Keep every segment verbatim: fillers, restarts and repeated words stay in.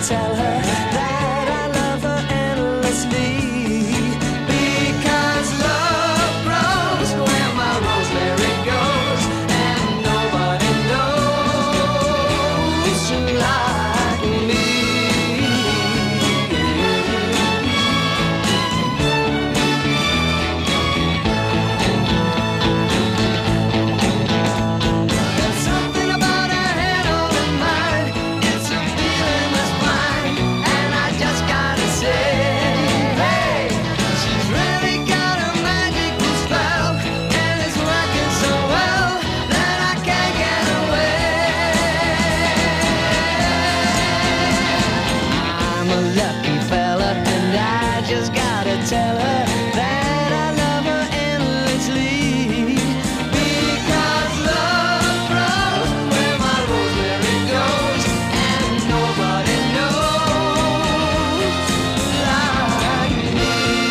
tell her that I love her endlessly. Because love grows where my rosemary goes, and nobody knows like me. There's something about her head on her mind. It's a feeling that's blind, and I just gotta say, hey, she's really got a magical spell, and it's working so well that I can't get away. I'm a lucky fella, and I just gotta tell her that I love her endlessly. Because love grows where my rosemary goes, and nobody knows like me.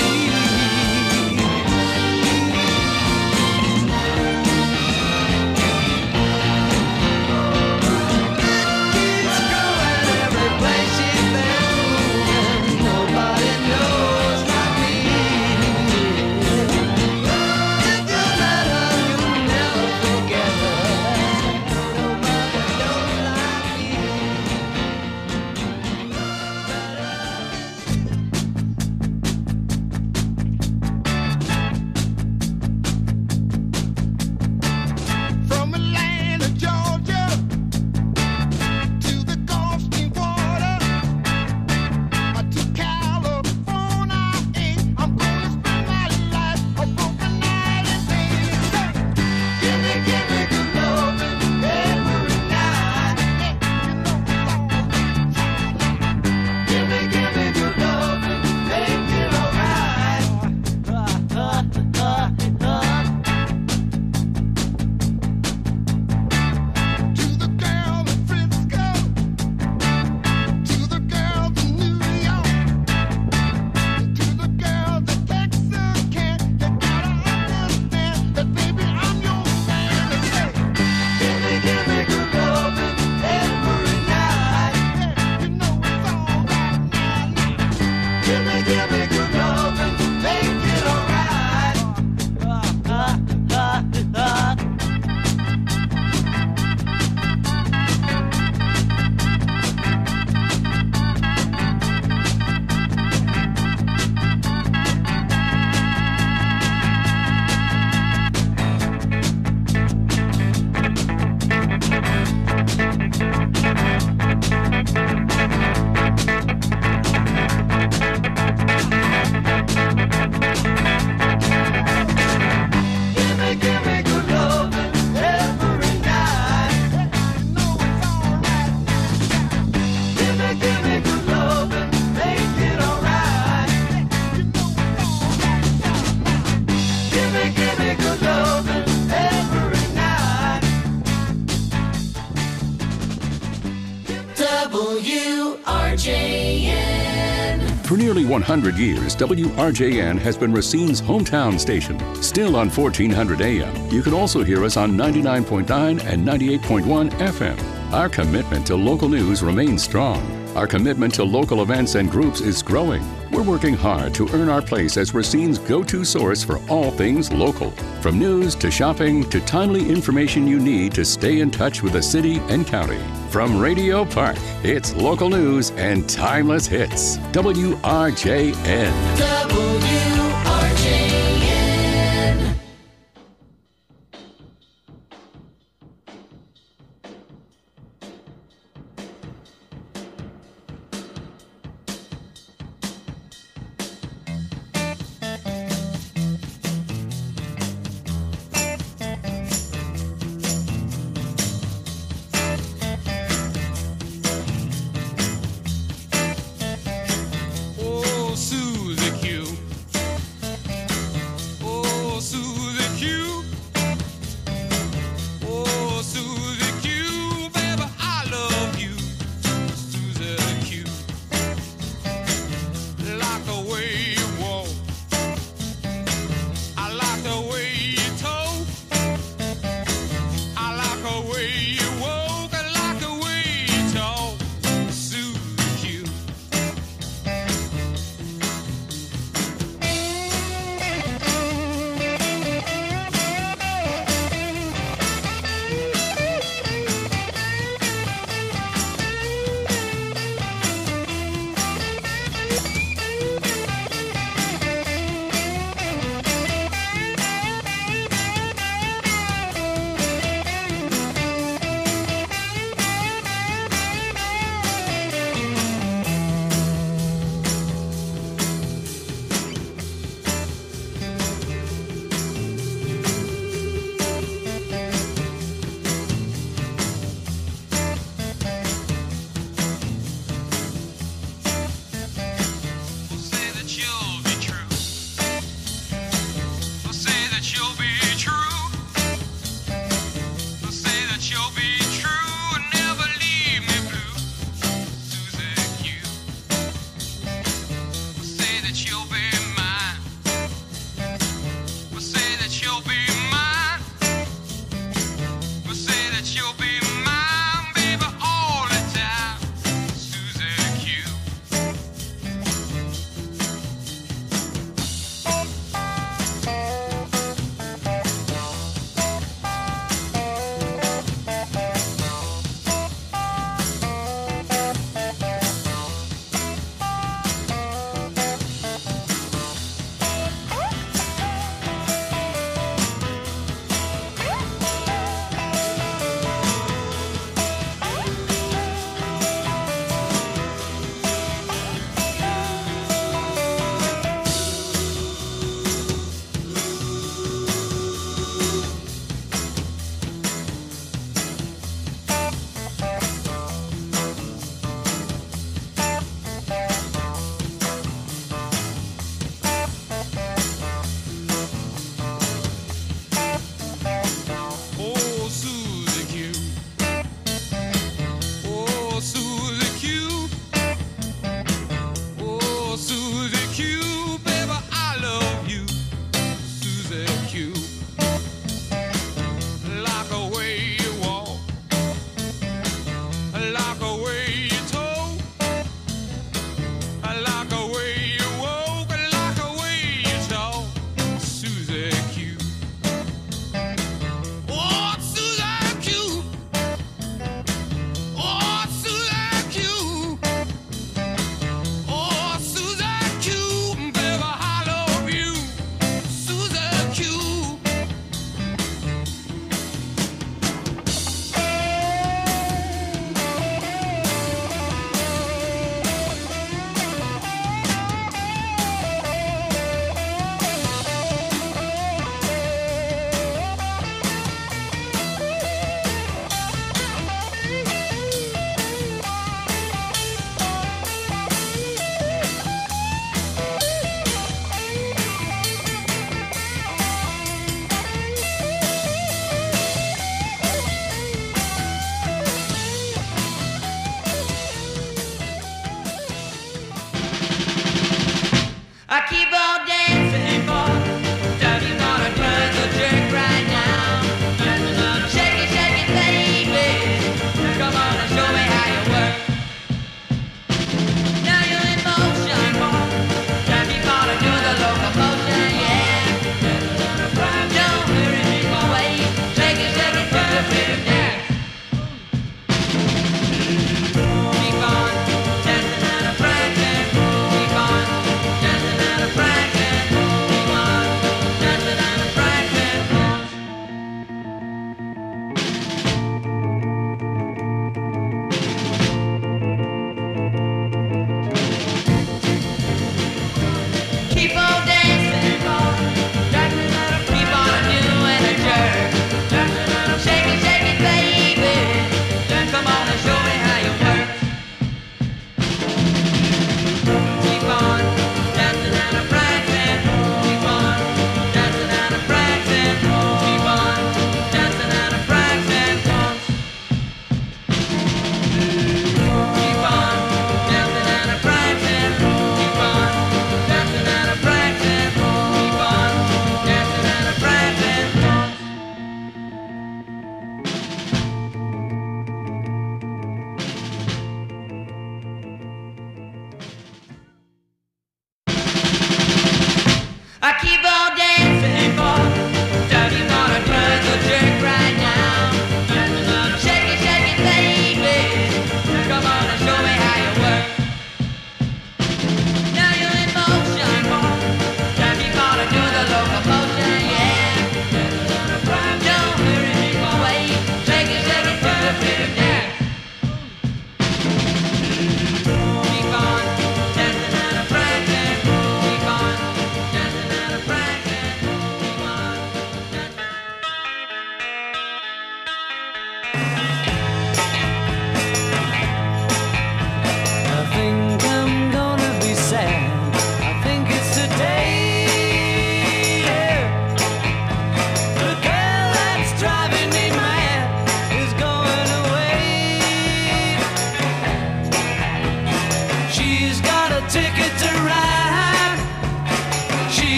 Keeps growing every place she's been moving. Nobody knows like me. If you let her, you'll never forget her. Nobody knows like me. From Atlanta, Georgia, to the Gulf Stream water, to California, I'm gonna spend my life a broken night and day. Give me, give me good loving every night. Give me, give me good loving, make it alright. To the girl in Frisco, to the girl in New York, to the girl in Texas, can you gotta understand that baby I'm your man? Give me, give me good loving every night. You know it's alright now. Give me, give me good loving, make it alright. Give me, give me good loving every night. You know it's alright now. Give me, give me good loving, make it alright. You know it's alright now. Give me, give me good loving every night. W R J N. For nearly one hundred years, W R J N has been Racine's hometown station. Still on fourteen hundred A M. You can also hear us on ninety-nine point nine and ninety-eight point one F M. Our commitment to local news remains strong. Our commitment to local events and groups is growing. We're working hard to earn our place as Racine's go-to source for all things local. From news to shopping to timely information you need to stay in touch with the city and county. From Radio Park, it's local news and timeless hits. W R J N. W R J N. Oh, Susie Q,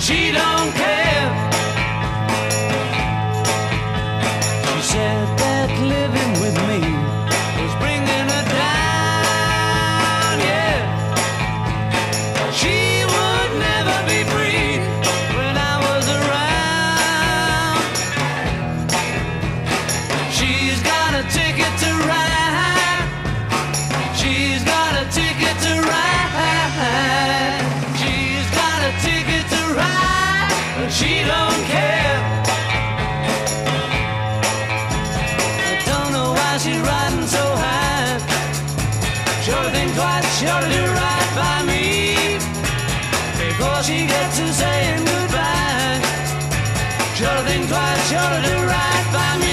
she don't care. She said that living with me was bringing her down, yeah. She would never be free when I was around. She's got a ticket to ride. She's got a ticket to ride. She's got a ticket to ride, but she don't care. I don't know why she's riding so high. Sure to think twice, sure to do right by me before she gets to saying goodbye. Sure to think twice, sure to do right by me.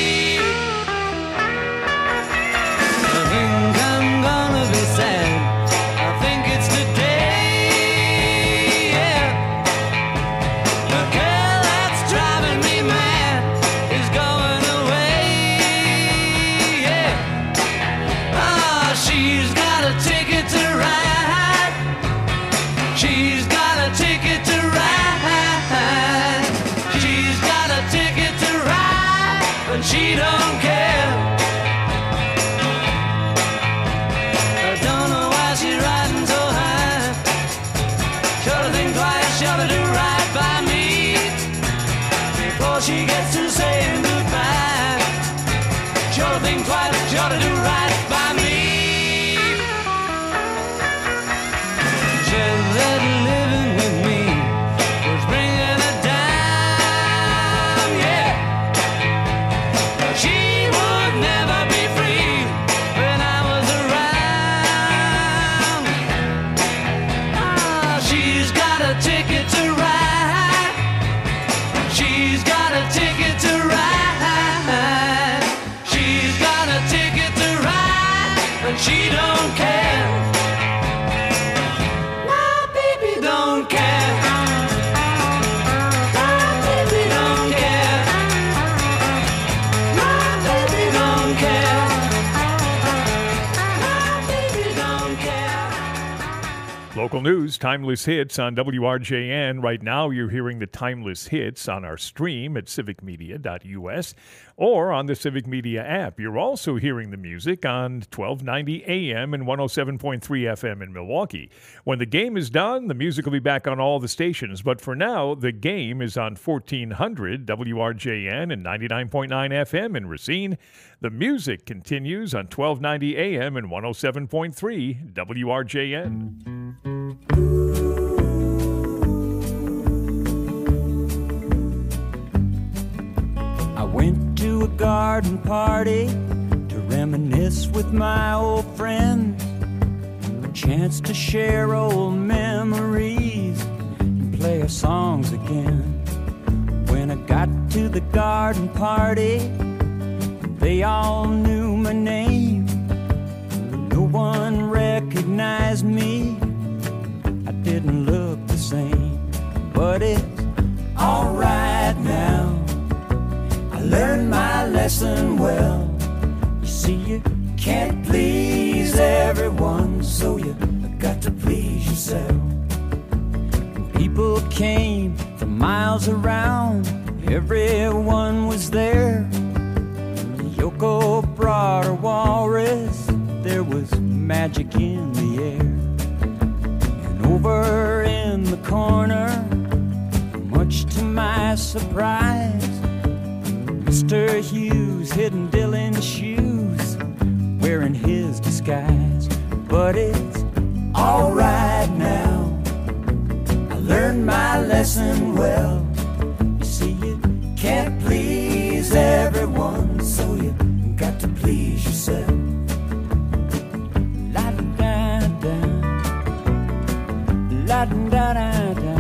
I think I'm gonna be sad. I think it's today, yeah. The girl that's driving me mad is going away, yeah. Ah, she's got a ticket to ride. She's got a ticket to ride. She's got a ticket to ride, but she don't care. I don't know why she's riding so high. Sure to think twice, sure to do right by me before she gets to saying goodbye. Sure to think twice, sure to do right by me. Said that living with me was bringing her down, yeah. She would never be free when I was around. Ah, she's got a ticket to ride. She's got a ticket to ride. She's got a ticket to ride, but she don't care. My baby don't care. My baby don't care. My baby don't care. My baby don't care. Local news, timeless hits on W R J N. Right now, you're hearing the timeless hits on our stream at civic media dot U S or on the Civic Media app. You're also hearing the music on twelve ninety A M and one oh seven point three F M in Milwaukee. When the game is done, the music will be back on all the stations. But for now, the game is on fourteen hundred W R J N and ninety-nine point nine F M in Racine. The music continues on twelve ninety A M and one oh seven point three W R J N. I went to a garden party to reminisce with my old friends. A chance to share old memories and play our songs again. When I got to the garden party, they all knew my name. No one recognized me. I didn't look the same, but it's alright now. I learned my lesson well. You see, you can't please everyone, so you got to please yourself. And people came from miles around, everyone was there. Yoko brought her walrus, there was magic in the air. And over in the corner, much to my surprise, Mister Hughes hidden Dylan's shoes, wearing his disguise. But it's alright now, I learned my lesson well. You see, you can't please everyone, so you got to please yourself. La-da-da-da, la-da-da-da-da.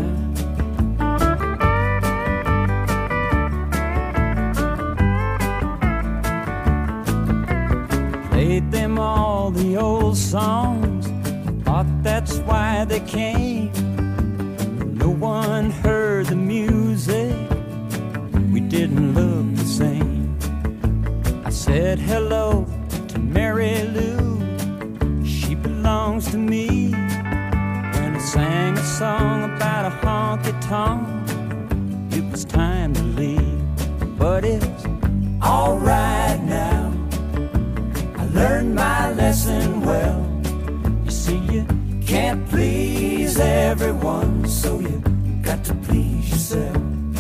Played them all the old songs, thought that's why they came. No one heard the music, we didn't look the same. I said hello to Mary Lou, she belongs to me. When I sang sang a song about a honky-tonk. It was time to leave, but it's alright now. I learned my lesson well. You see, you can't please everyone, so you got to please yourself.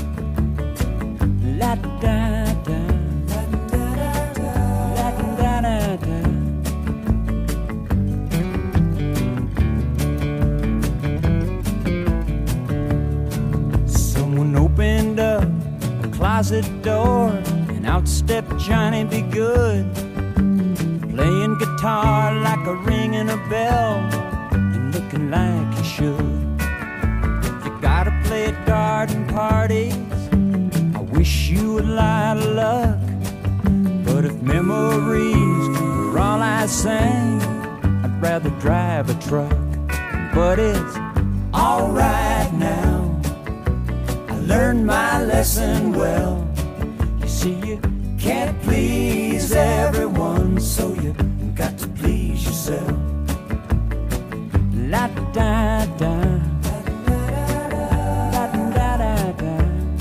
La da da da, la da da da, la da da da. Someone opened up a closet door, and out stepped Johnny Be Good, playing guitar like a ringing a bell, and looking like he should. You gotta play at garden parties, I wish you a lot of luck. But if memories were all I sang, I'd rather drive a truck. But it's alright now, I learned my lesson well. You see, you can't please everyone, so you got to please yourself. La da da, la da da da.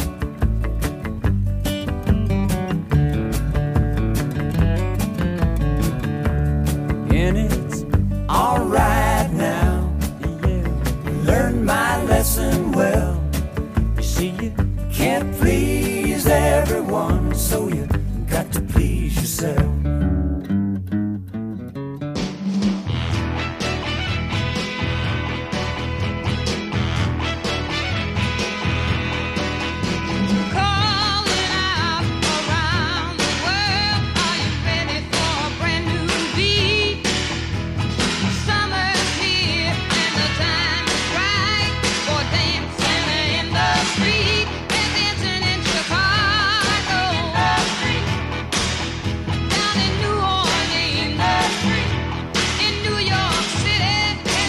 And it's alright now, yeah, learned my lesson well. You see, you can't please everyone, so you got to please yourself. Calling out around the world, are you ready for a brand new beat? Summer's here and the time is right for dancing in the street. They're dancing in Chicago, down in New Orleans, in New York City.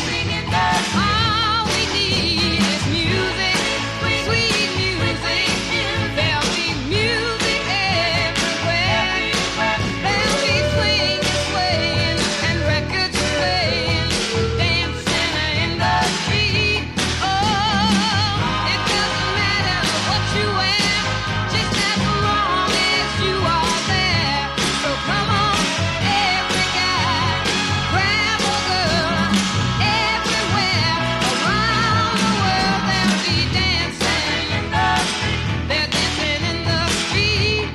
All we need is music, sweet music. There'll be music everywhere. There'll be swing and swaying and records playing, dancing in the street. Oh, it doesn't matter what you wear, just as long as you are there. So come on, every guy, grab a girl. Everywhere around the world they'll be dancing. They're dancing in the street.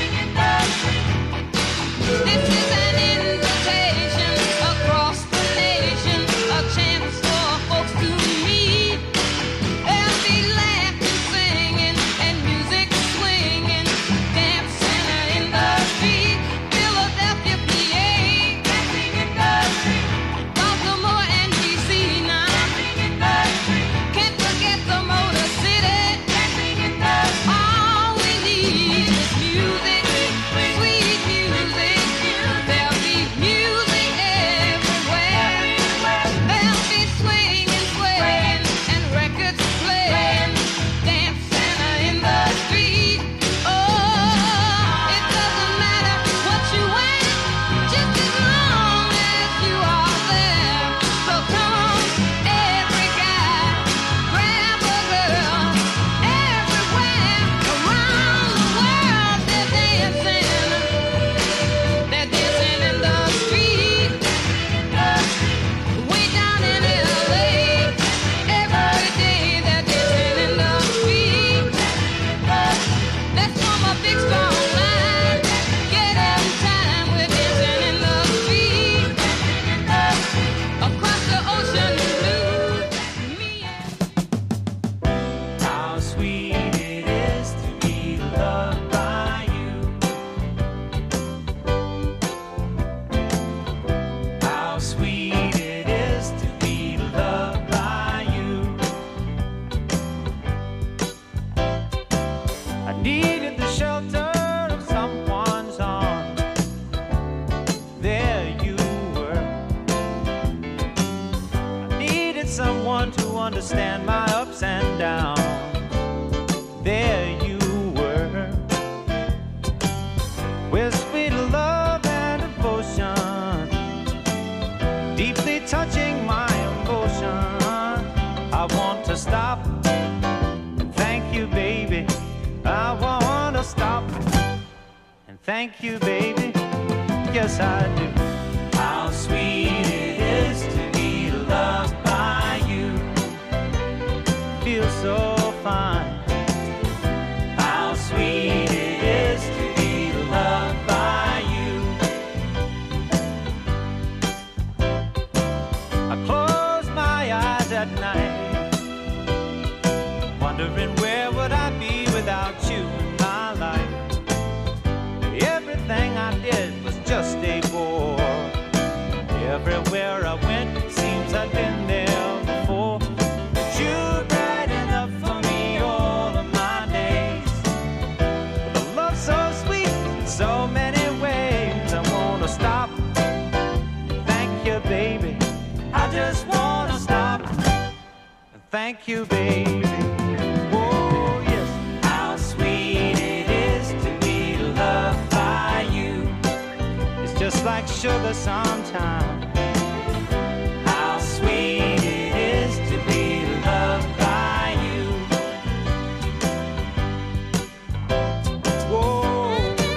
This is an invitation across the nation, a chance for folks to meet. There'll be laughing, singing, and music swinging, dancing in the street. Philadelphia, P A, Baltimore and D C now. Can't forget the Motor City. All we need is music, sweet music. There'll be music everywhere. There'll be swing and swaying and records playing, dancing in the street. Oh, it doesn't matter what you wear, just as long as you are there. So come on, every guy, grab a girl. Everywhere around the world they're dancing. They're dancing in the street. Way down in L A, every day they're dancing in the street. Let's form a big strong line. Get in time, we're dancing in the street. Across the ocean blue, me and How sweet it is to be loved by you. How sweet it is to be loved by you. I needed the shelter of someone's arms. There you were. I needed someone to understand my ups and downs. There you were, with sweet love and devotion, deeply touching my emotion. stop. Thank you, baby. I wanna stop. And thank you, baby. Yes, I do. How sweet it is to be loved by you. Feels so fine. How sweet it is to be loved by you. I close my eyes at night, wondering where would I be without you in my life. Everything I did was just a bore. Everywhere I went, it seems I'd been there before. But you're right enough for me all of my days. With a love so sweet in so many ways, I wanna stop. Thank you, baby. I just wanna stop. Thank you, baby. Oh, yes. How sweet it is to be loved by you. It's just like sugar sometimes. How sweet it is to be loved by you. Whoa,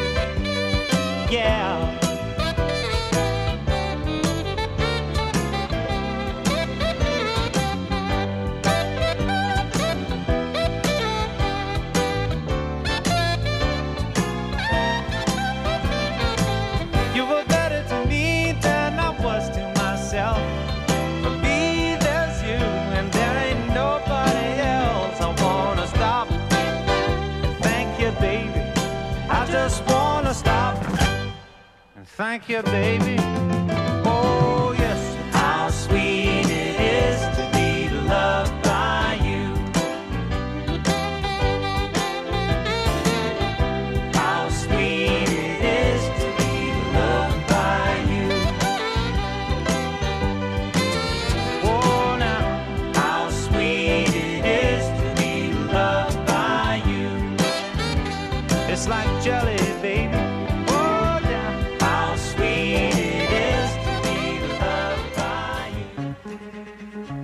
yeah. You were better to me than I was to myself. For me, there's you, and there ain't nobody else. I wanna stop. Thank you, baby. I just wanna stop. And thank you, baby. Oh, yes. How sweet it is to be loved by you. How sweet it is to be loved by you. Oh, now, how sweet it is to be loved by you. It's like jelly, baby. Oh, yeah. How sweet it is to be loved by you.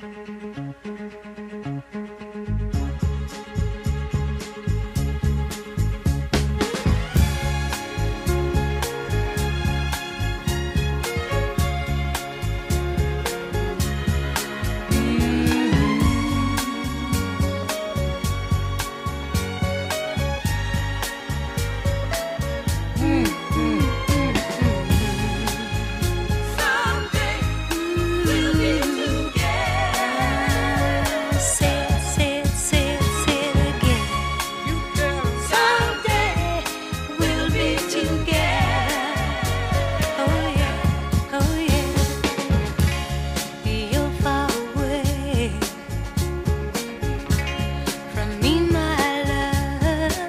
Someday we'll be together. Say it, say it, say it, say it again. Someday we'll be together. Oh yeah, oh yeah. You're far away from me, my love.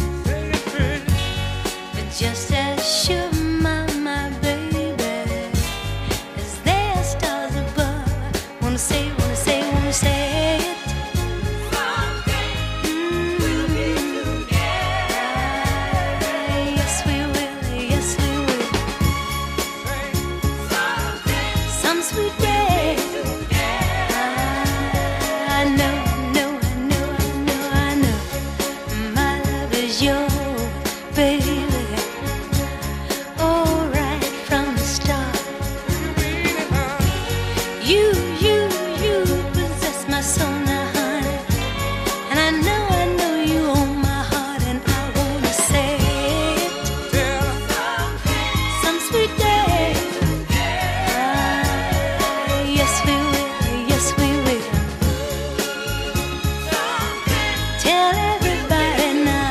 But just as sure, my, my baby, as there are stars above. Wanna say, wanna say, wanna say it. Someday we'll be together. Yes, we will, yes, we will. Someday, some sweet day. I know, know, I know, I know, I know. My love is yours, baby. Oh, right from the start. You, you, you possess my soul now, honey. And I know, I know you own my heart, and I wanna say it. Some sweet day. Ah, yes, we will, yes, we will. Tell everybody now.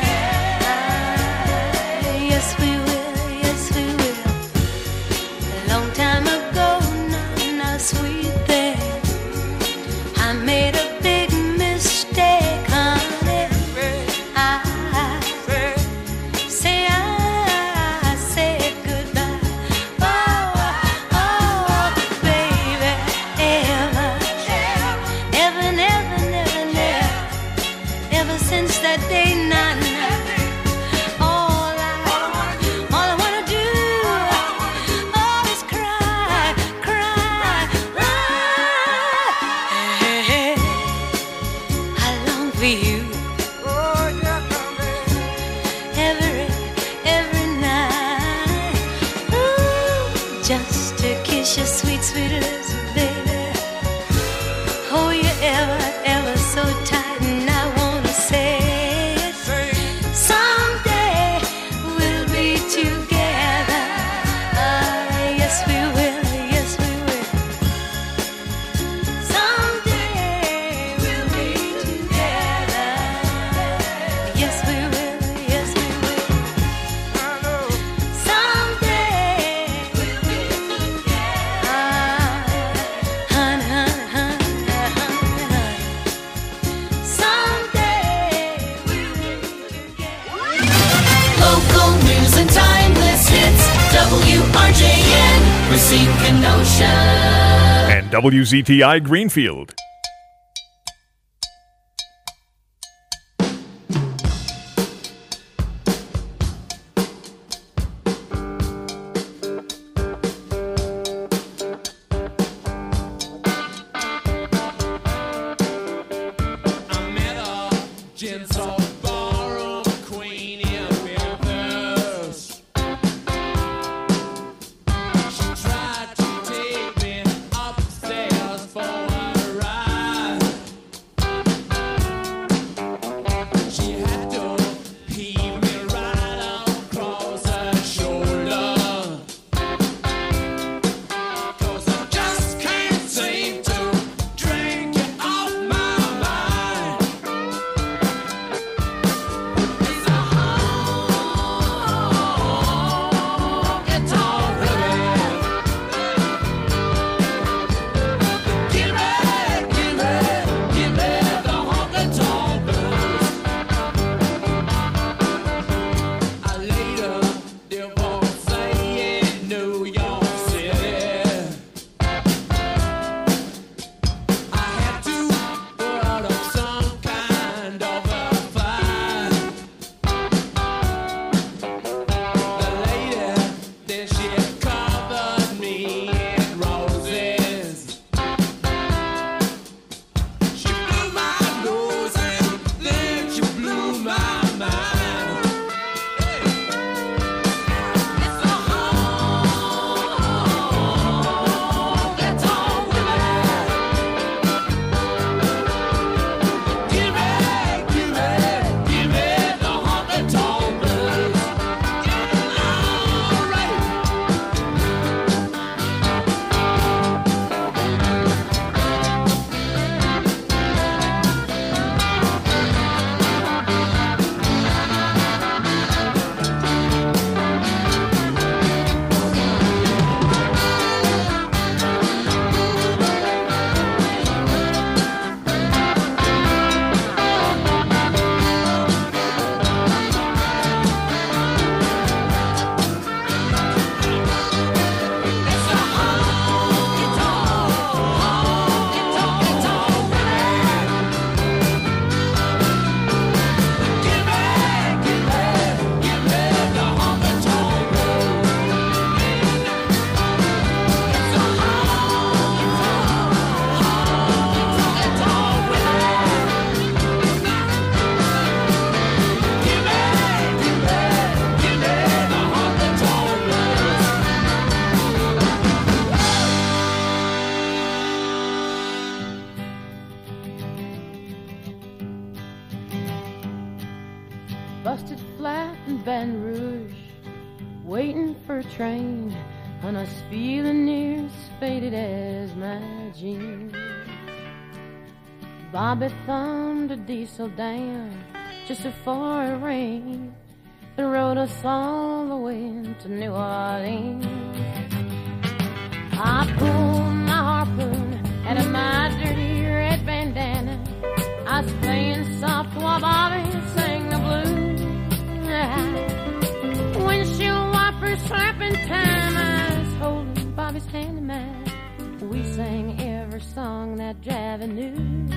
Ah, yes, we will, yes, we will. A long time ago, now, now, sweet thing, I made a big mistake, honey. I say I said goodbye. Oh, oh, baby, ever, ever, never, never, never, ever since that day, nah, nah. All I, all I wanna do, oh, is cry, cry, cry. Hey, hey, for you. Every, every night. Ooh, just to kiss your sweet, sweet lips, baby. Oh, you ever, ever so tight, and I wanna say it. Someday we'll be together. Ah, yes we will, yes we will. Someday we'll be together. Yes we will, yes we will. Someday we'll be together. Ah, honey, honey, honey, honey, honey. Someday we'll be together. Local news and timeless hits. W R J N, Racine, Kenosha. And W Z T I Greenfield. I met a gentle ballroom queen in Memphis. She tried to take me upstairs for a ride. She had to heave me right across her shoulder. 'Cause I just can't seem to drink you off my mind. It's a honky-tonk rhythm. Give me, give me, give me the honky-tonk blues. I later divorced in New York City. I had to put up some kind of a fight. The lady, then she covered me in roses. She blew my nose and then she blew my mind. It's a honky-tonk rhythm. Give me, give me, give me the honky-tonk blues. All right. It's a honky-tonk, honky-tonk rhythm. Give me, give me, give me the honky-tonk blues. It's a honky-tonk, honky-tonk rhythm. Give me, give me, give me the honky-tonk blues. Busted flat in Baton Rouge, waiting for a train, and I was feeling near as faded as my jeans. Bobby thumbed a diesel down just before it rained and rode us all the way to New Orleans. I pulled my harpoon out of my dirty red bandana. I was playing soft while Bobby sang the blues. Windshield wipers slapping time. I was holding Bobby's hand in mine. We sang every song that Javi knew.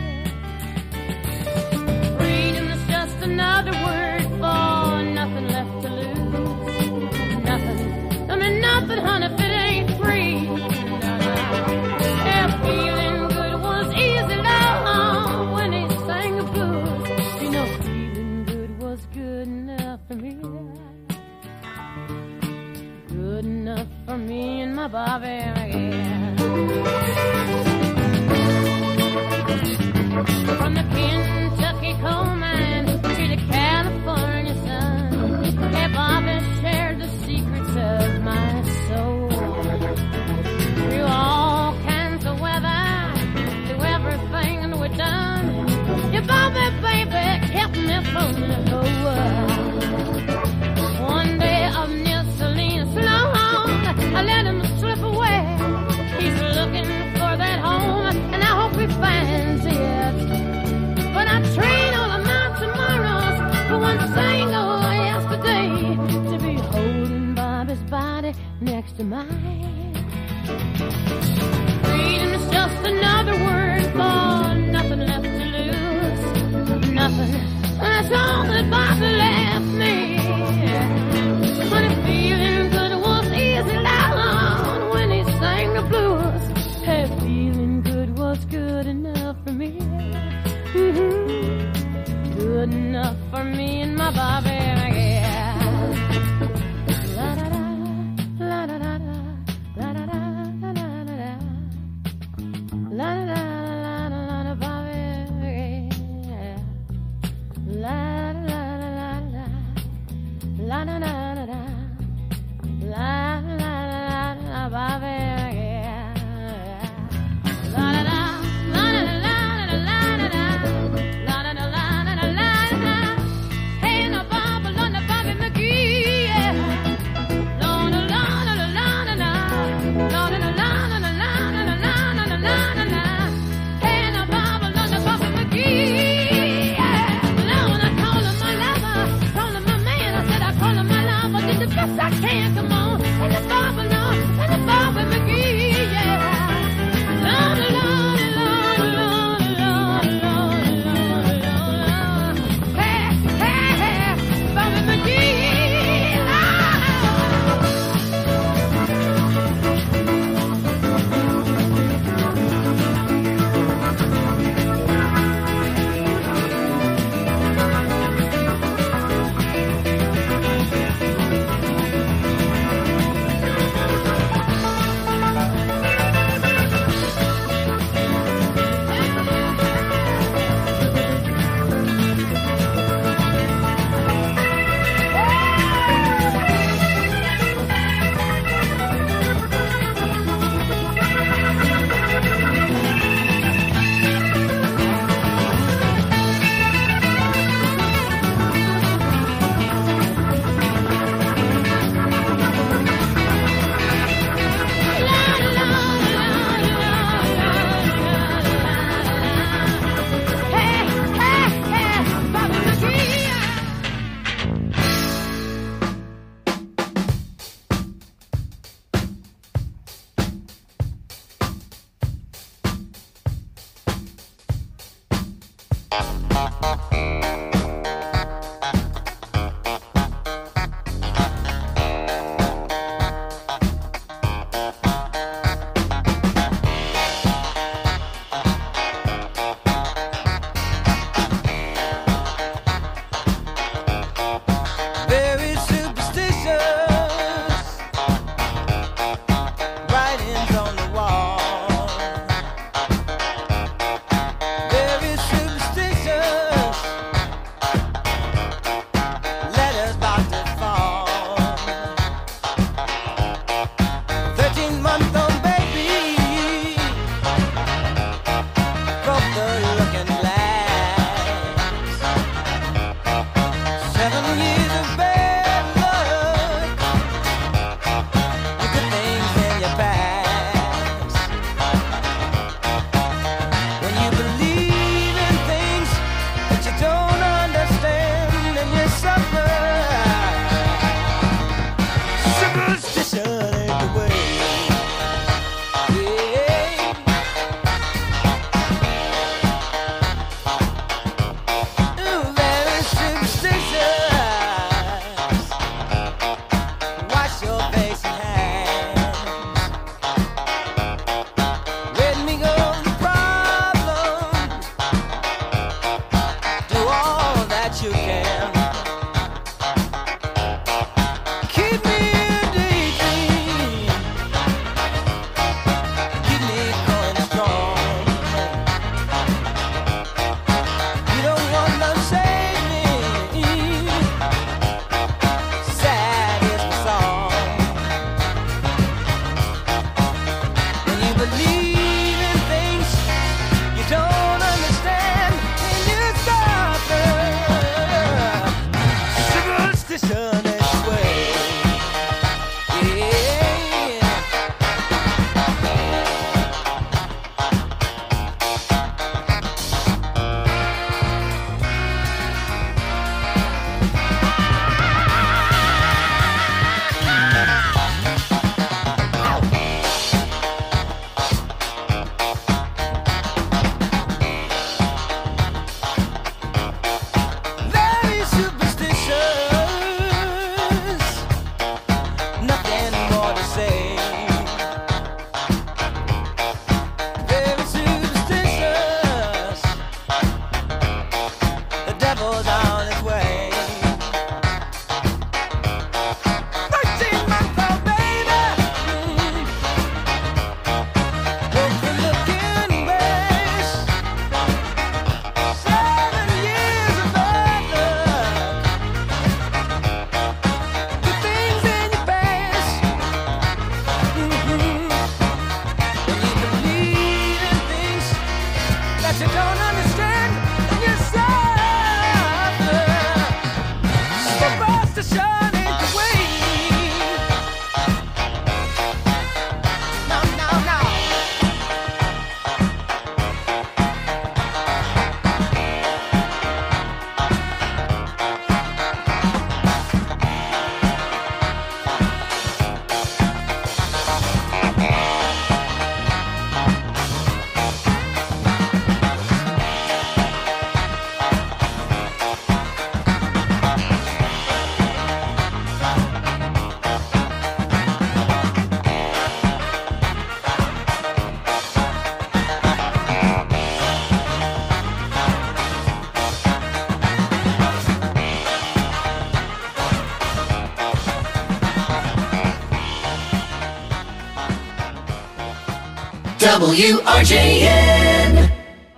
Freedom is just another word for nothing left to lose. Nothing, I mean nothing, honey, if it ain't free. Yeah, feeling good was easy, love, when he sang the blues. to mine. Freedom is just another word for nothing left to lose. Nothing. That's all that Bobby left me. Honey, feeling good was easy down when he sang the blues. Hey, feeling good was good enough for me. Mm-hmm. Good enough for me and my Bobby. Yeah. La da da, la da da da, la da da, la da da da, la da da, la da la da, Bobby. Yeah. La la la la la, la da da da da, la la la la, Bobby. Yeah. La da da, la da da la da la da da, la da da la da da la da. Hey, no Bobby, no no Bobby McGee. Yeah. La da la da la la da da, la da da la da la la da la la da la da da. Hey, no Bobby, no no Bobby McGee. Yeah. Now when I call him my lover, call him my man, I said I call him my lover, did the best I can. Come on, and the Bobby, no, and the Bobby McGee. Yeah. La la la la la la la la la. Hey, hey, hey, Bobby McGee. La. Very superstitious writings on the wall. Very superstitious W R J N.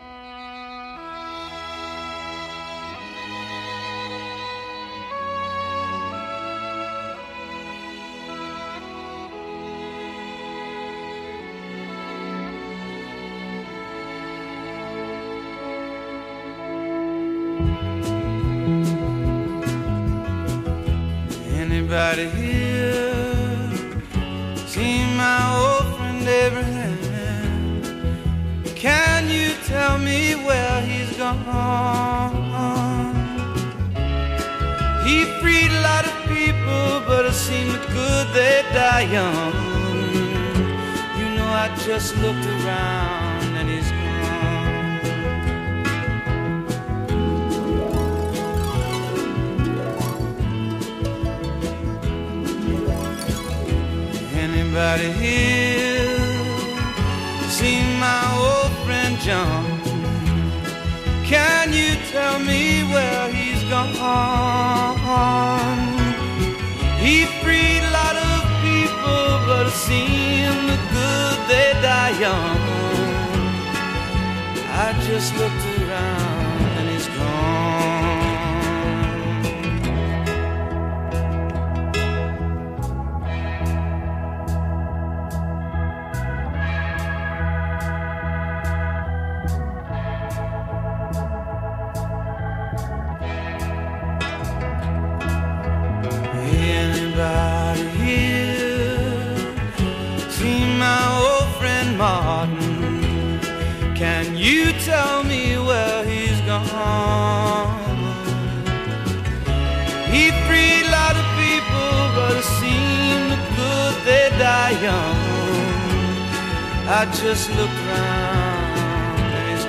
Anybody here seen my old friend Abraham? Can you tell me where he's gone? He freed a lot of people, but it seemed good they die young. You know, I just looked around and he's gone. Anybody here seen my old friend John? Can you tell me where he's gone? He freed a lot of people, but it seemed good they die young. I just looked around and he's gone. Anybody here seen my old friend Martin? Can you tell me where he's gone? He freed a lot of people, but it seemed good they die young. I just looked around and he's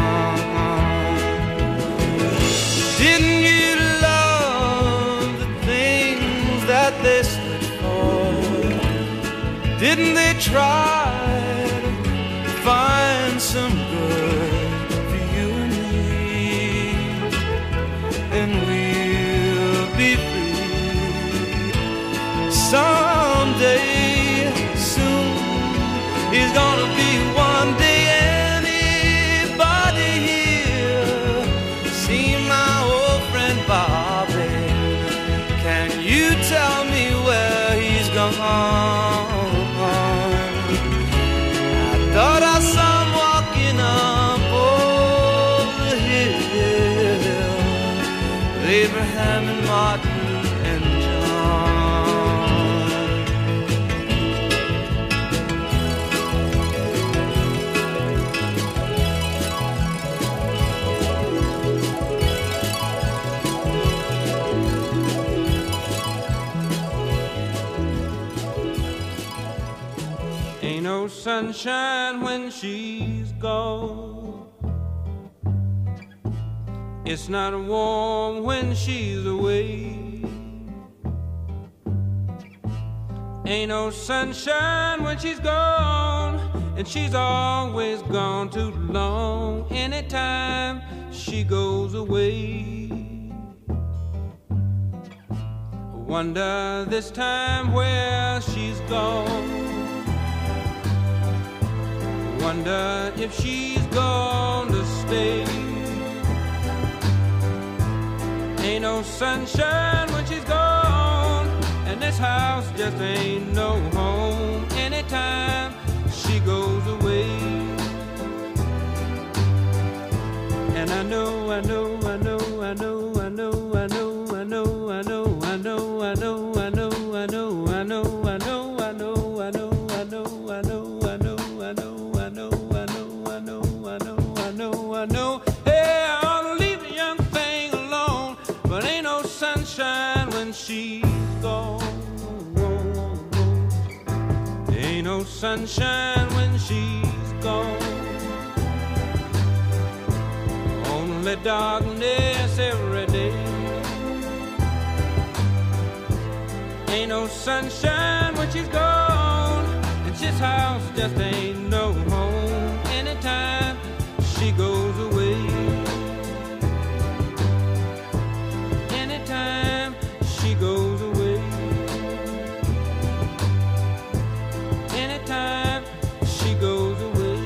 gone. Didn't you that they stood for? Didn't they try to find some good for you and me? And we'll be free someday soon. He's gonna be one day. Anybody here see my old friend Bobby? Can you tell me where he's gone? I thought I saw him walking up over the hill with Abraham and Martin and no sunshine when she's gone. It's not warm when she's away. Ain't no sunshine when she's gone, and she's always gone too long. Anytime she goes away, wonder this time where she's gone. Wonder if she's gonna stay. Ain't no sunshine when she's gone, and this house just ain't no home. Anytime she goes away. And I know, I know, I know, I know, I know, I know, I know, I know, I know, I know, I know, I know, I know, I know, I know, I know, I know, I know, I know, I know. I know, hey, I ought to leave the young thing alone, but ain't no sunshine when she's gone. Ain't no sunshine when she's gone. Only darkness every day. Ain't no sunshine when she's gone, and this house just ain't no home. Anytime she goes away. Anytime she goes away. Anytime she goes away.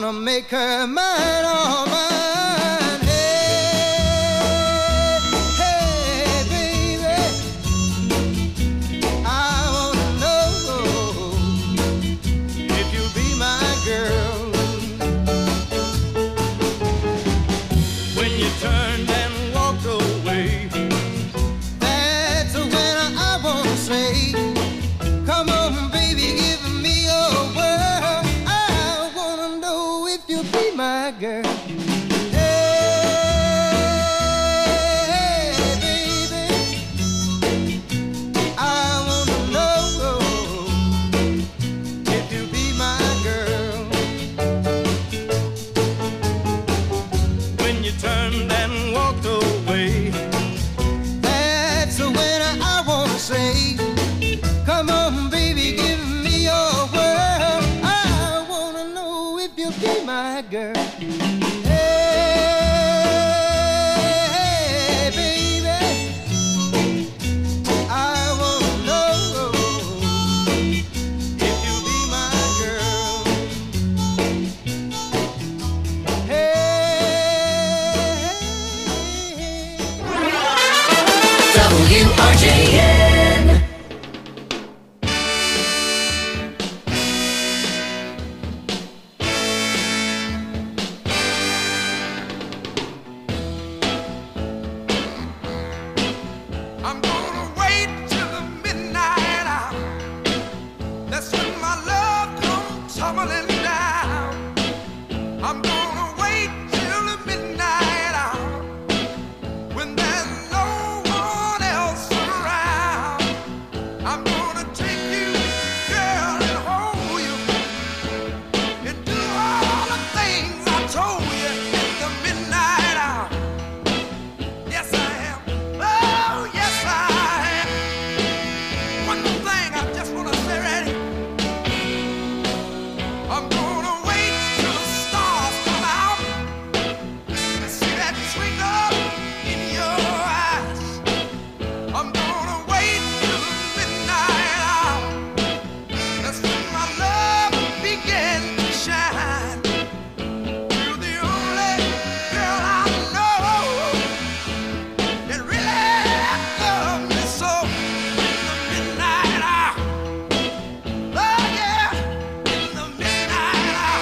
wanna make her mine, all mine. Hey, hey, baby, I wanna know if you'll be my girl. When you turned and walked away, That's when I wanna say, come on, baby, give me your word. I wanna know if you'll be my girl. Hey, baby, I wanna know if you'll be my girl. when you turned and walked away, That's when I wanna say, come on, baby, give me your word. I wanna know if you'll be my girl. Hey, baby, I wanna know if you'll be my girl. Hey. W R J N. I'm gonna wait till the midnight hour. That's when my love comes tumbling down. I'm gonna wait till the midnight hour when there's no one else around. I'm gonna take you, girl, and hold you and do all the things I told you in the midnight hour. Yes, I am. Oh, yes, I am. One more thing I just want to say right here. I'm gonna wait till the stars come out and see that twinkle in your eyes. I'm gonna wait till the midnight hour. That's when my love began to shine. You're the only girl I know that really love me so in the midnight hour. Oh yeah, in the midnight hour.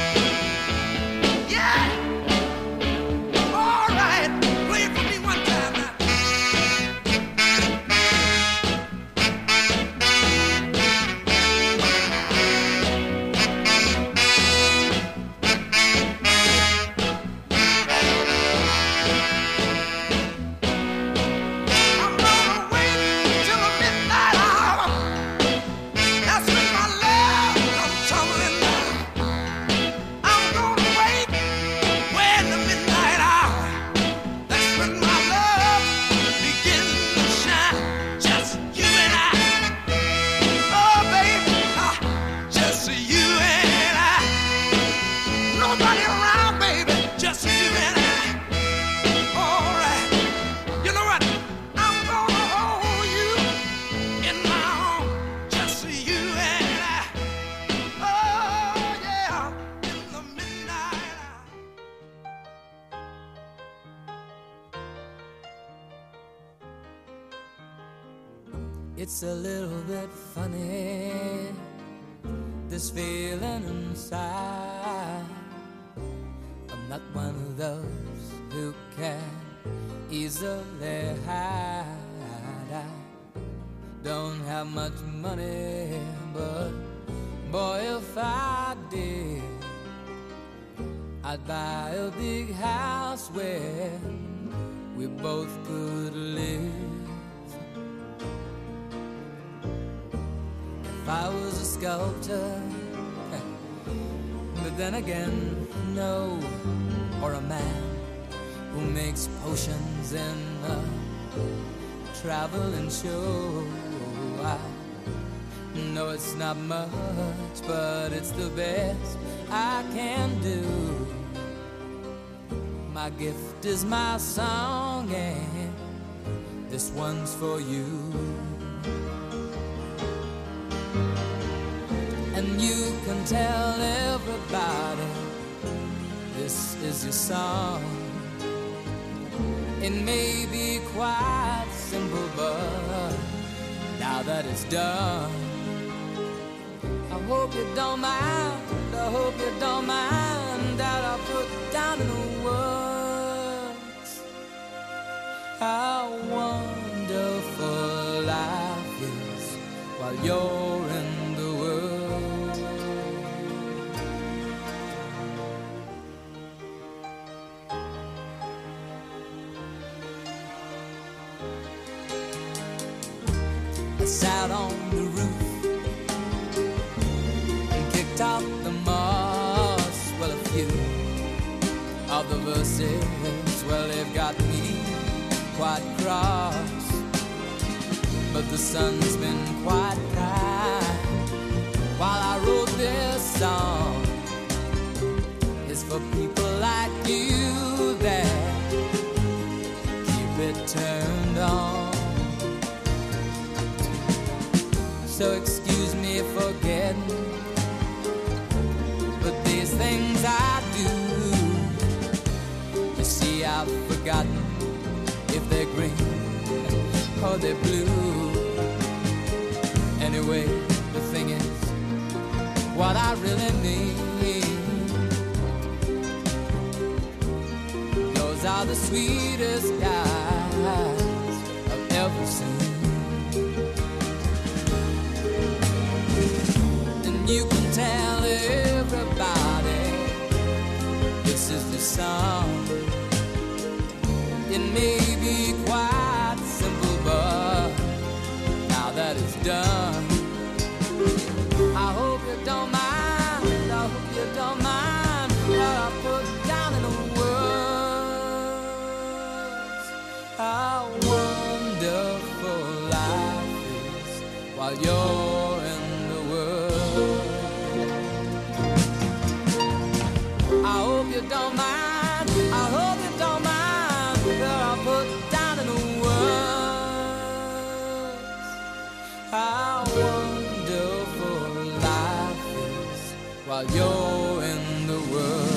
Yeah. All right, play it for me one time now. I'm gonna wait till the midnight hour. That's when my love comes tumbling down. I'm gonna wait when the midnight hour. That's when my love begins to shine. Just you and I. Oh, baby, ah, just you and I. Nobody around, baby, just you and I. All right. You know what? I'm gonna hold you in my arms, just you and I. Oh yeah, in the midnight hour. It's a little bit funny, this feeling inside. I'm not one of those who can easily hide. I don't have much money, but boy, if I did, I'd buy a big house where we both could live. If I was a sculptor, but then again, no, or a man who makes potions in a traveling show. I know it's not much, but it's the best I can do. My gift is my song, and this one's for you. And you can tell everybody this is your song. It may be quite simple, but now that it's done, I hope you don't mind, I hope you don't mind that I put down in the words how wonderful life is while you're in the world. I sat on the roof and kicked out the moss. Well, a few of the verses, well, they've got me quite cross. But the sun's been quite kind while I wrote this song. It's for people like you that keep it turned on. So excuse me for getting, but these things I do, you see I've forgotten if they're green or they're blue. Anyway, the thing is, what I really need, those are the sweetest guys I've ever seen. You can tell everybody this is the song. It may be quite simple, but now that it's done, I hope you don't mind, I hope you don't mind what I put down in the words. How wonderful life is while you're in the world. I hope you don't mind, I hope you don't mind that I put down in the words how wonderful life is while you're in the world.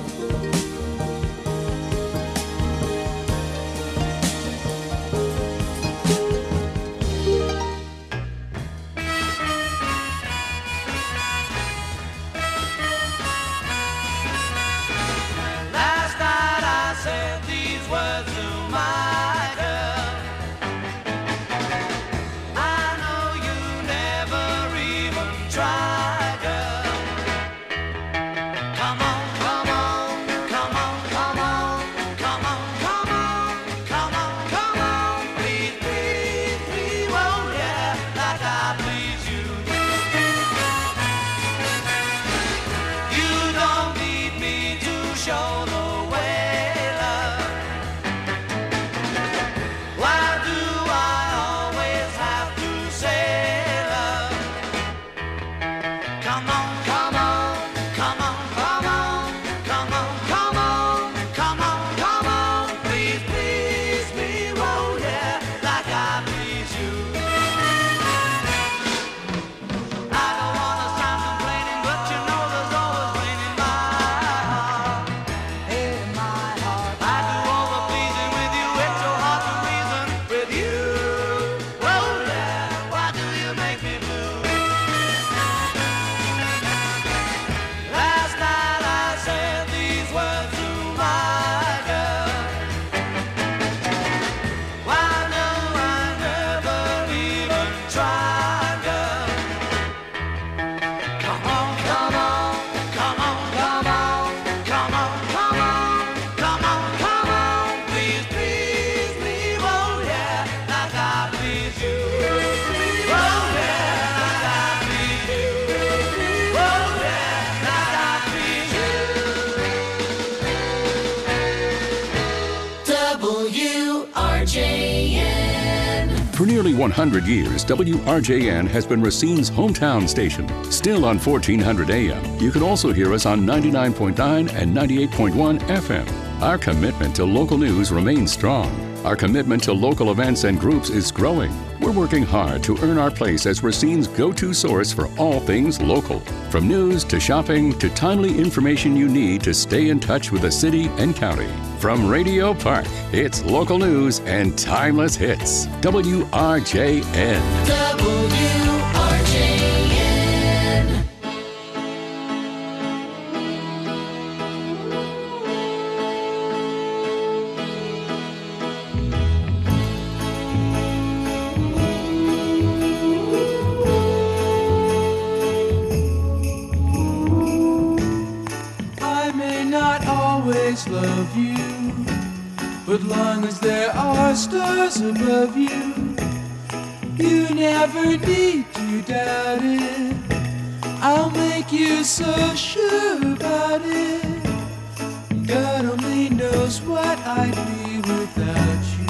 For nearly one hundred years, W R J N has been Racine's hometown station. Still on fourteen hundred A M. You can also hear us on ninety-nine point nine and ninety-eight point one F M. Our commitment to local news remains strong. Our commitment to local events and groups is growing. We're working hard to earn our place as Racine's go-to source for all things local. From news to shopping to timely information you need to stay in touch with the city and county. From Radio Park, it's local news and timeless hits. W R J N. W R J N. I may not always love you, but long as there are stars above you, you never need to doubt it. I'll make you so sure about it. God only knows what I'd be without you.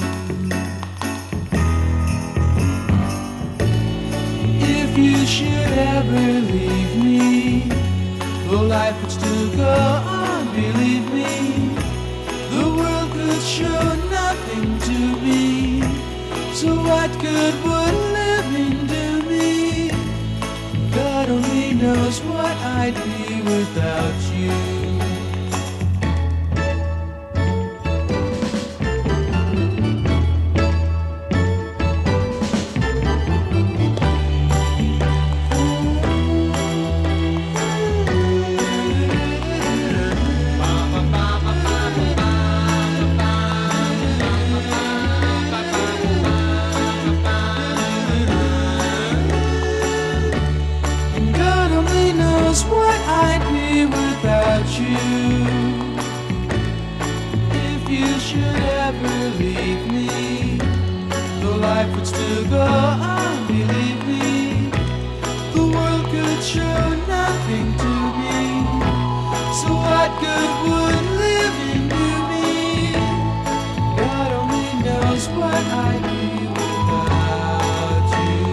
If you should ever leave me, well, life would still go on, believe me. The world could show nothing to me. So what good would living do me? God only knows what I'd be without you. What I'd be without you. If you should ever leave me, the life would still go on, believe me. The world could show nothing to me. So what good would living do me? God only knows what I'd be without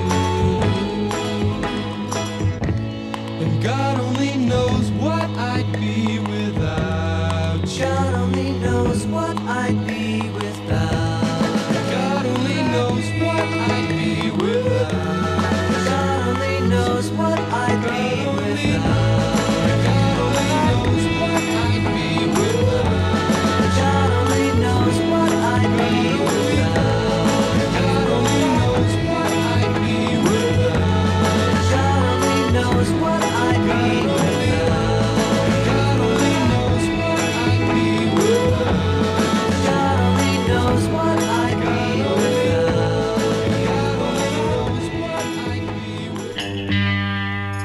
you. And God only knows what I'd be without you. God only knows what I'd be without. God only knows what I'd be without. God only knows what I'd be without. God only knows what I'd be without. God only knows what I'd be without. God only knows what I'd be without. God only knows what I'd be without. God only knows what I'd be without. God only knows what I'd be without. God only knows what I'd be without.